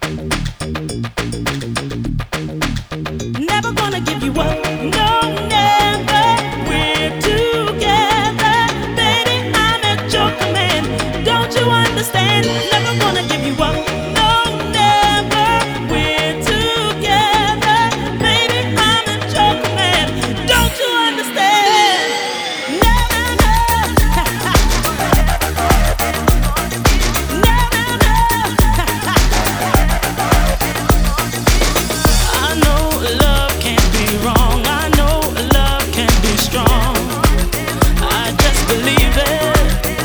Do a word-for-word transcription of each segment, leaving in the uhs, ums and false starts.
Never gonna give you up, no, never. We're together, baby, I'm at your command. Don't you understand? Never gonna give you up, no, never. We're together, baby, I'm at your command. Don't you understand? Never, no. Never, no. I know love can't be wrong. I know love can be strong. I just believe it.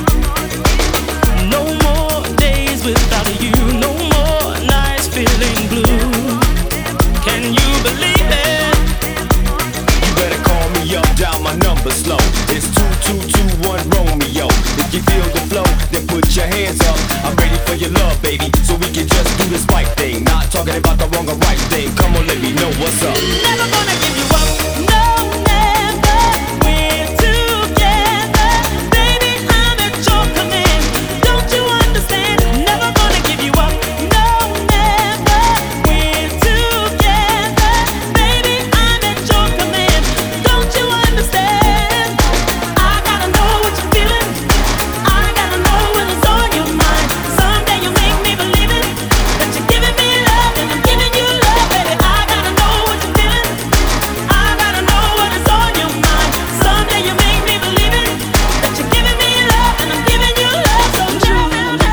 No more days without you. No more nights feeling blue. Can you believe it? You better call me up, dial my number slow. It's two two two one Romeo. If you feel the flow, then put your hands up. I'm ready for your love, baby, so we can just do this right thing. Not talking about the wrong or right thing. Come on, let me know what's up. Never gonna give you up, no, never. We're together, baby, I'm at your command. Don't you understand? Never gonna give you up, no, never. We're together, baby, I'm at your command. Don't you understand? I gotta know what you're feeling. I gotta know what is on your mind. Someday you'll make me believe it, that you're giving me love and I'm giving you love, baby. I gotta know what you're feeling. I gotta know what is on your mind. Someday you make me believe it, that you're giving me love and I'm giving you love so true.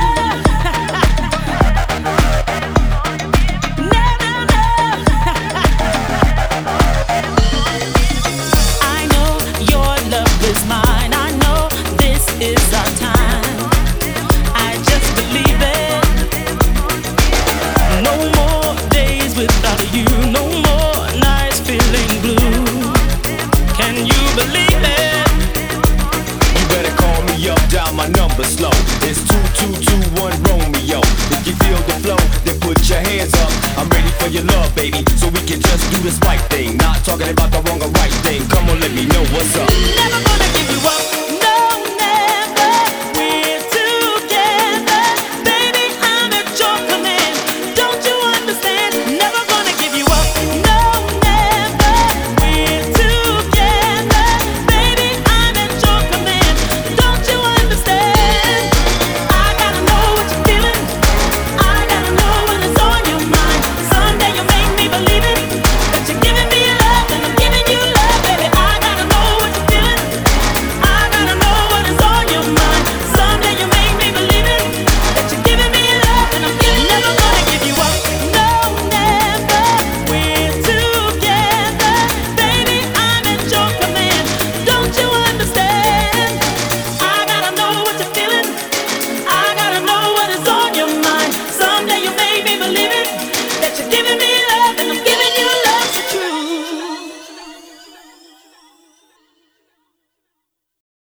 I know your love is mine. I know this is our time. I just believe it. No more days without you. No more nights feeling blue. Can you believe it? You better call me up, dial my number slow. It's two two two one Romeo. If you feel the flow, then put your hands up. I'm ready for your love, baby, so we can just do this right thing. Not talking about the wrong or right thing. Come on, let me know what's up.